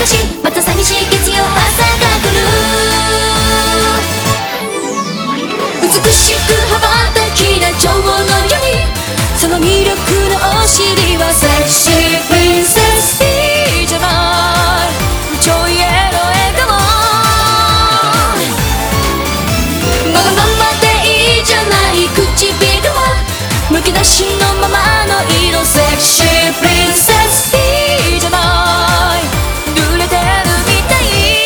しまた寂しい月曜朝が来る。美しく羽ばたきな蝶のように、その魅力のお尻はセクシープリンセス。いいじゃないちょいエロ笑顔、わがままでいいじゃない唇はむき出しのままの色、セクシープリンセス。いいじゃない濡れてるみた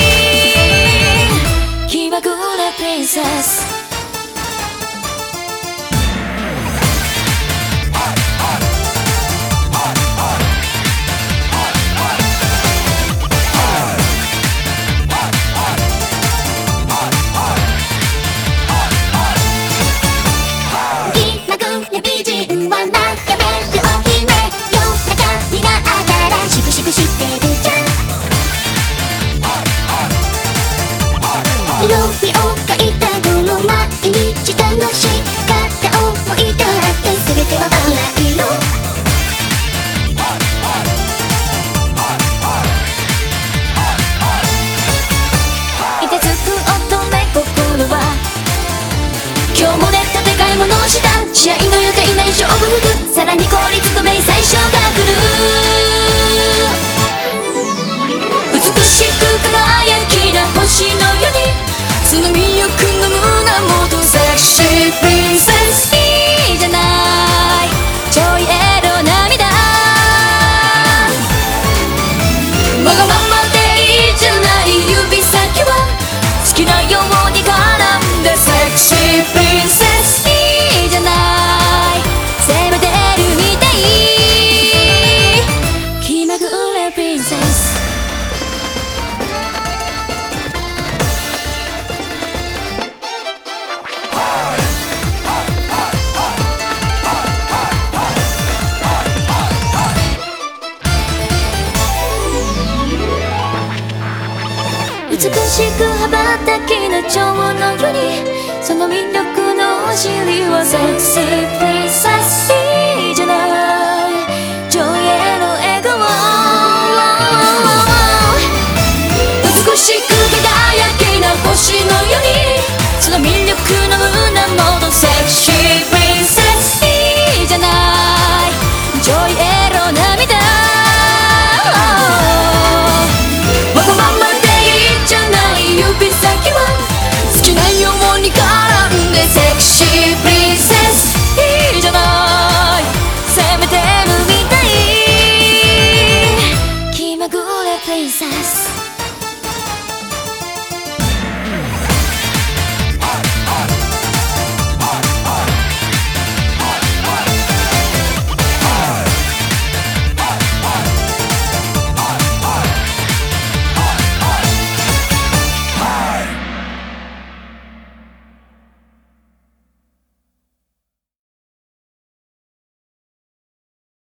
い気まぐれプリンセス。ロビオがいた頃毎日楽しかった思い出だって全てはバラ色。いてつく乙女心は今日もね立て替え物をした。試合の予定ない勝負服、さらに効率と明細書が来る。美しく輝きな星のように、その魅力の胸元セクシープリンセス。いいじゃないちょいエロ涙、わがままでいいじゃない指先は好きなように絡んでセクシープリンセス。いいじゃない攻めてるみたい気まぐれプリンセス。美しく羽ばたきな蝶のように、その魅力のお尻はセクシープリンセス。